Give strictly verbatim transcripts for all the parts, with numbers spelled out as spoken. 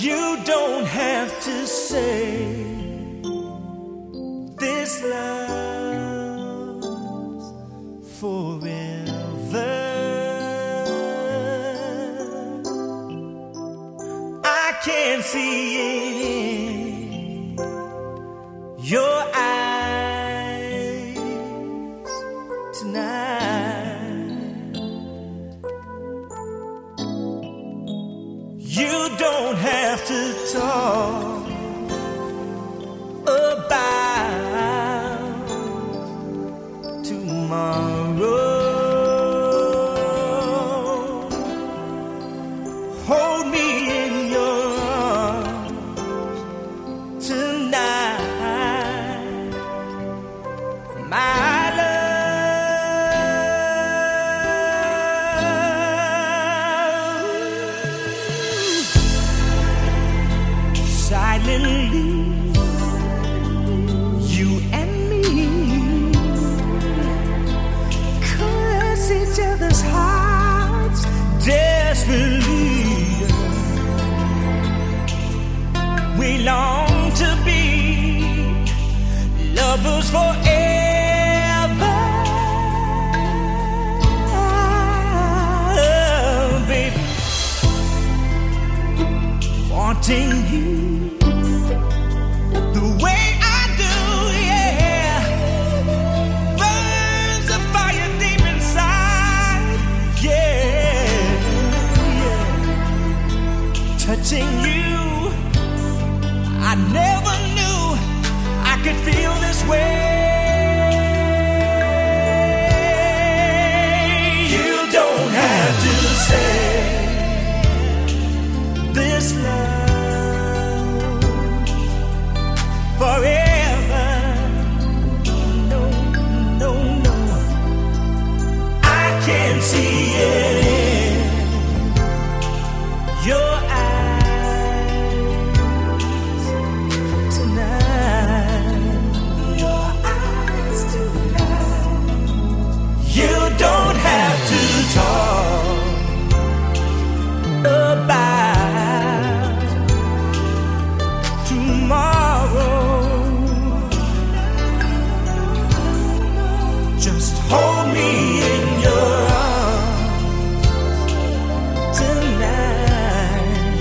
You don't have to say this love's forever. I can see it in your eyes tonight. You don't have to talk about tomorrow. Hold me in your arms tonight, my love. Silently, you and me caress each other's hearts desperately. We long to be lovers forever, baby. Wanting you the way I do, yeah, burns a fire deep inside, yeah, yeah. Touching you, I never knew I could feel this way. You don't have to say this love forever. No, no, no. I can see it in your eyes tonight. Your eyes tonight. You don't have to talk about tomorrow. Just hold me in your arms tonight,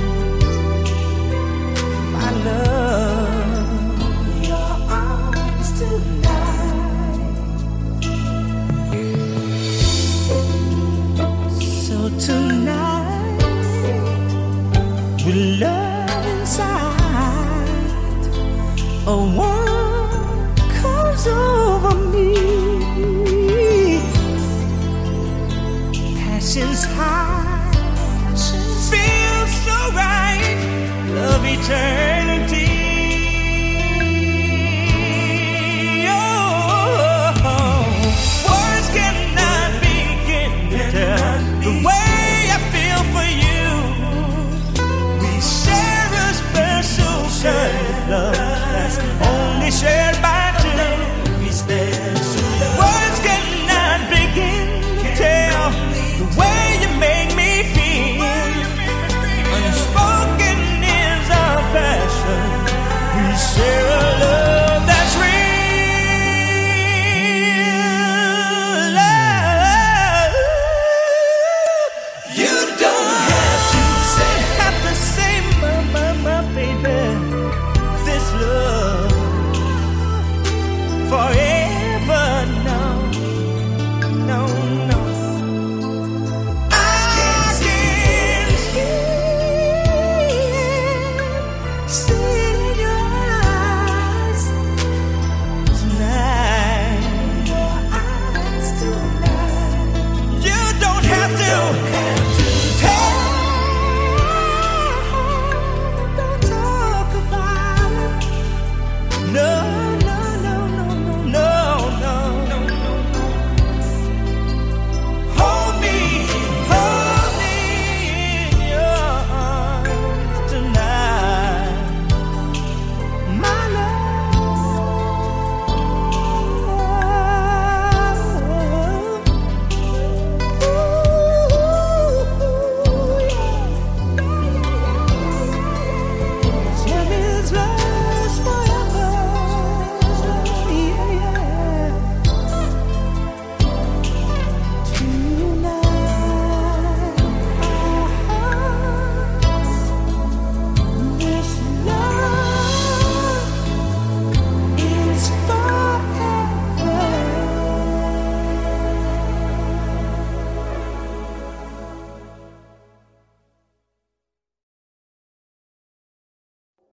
my love. Your arms tonight. So tonight we love inside. A warmth comes over me. Passion's high, feels so right. Love eternal.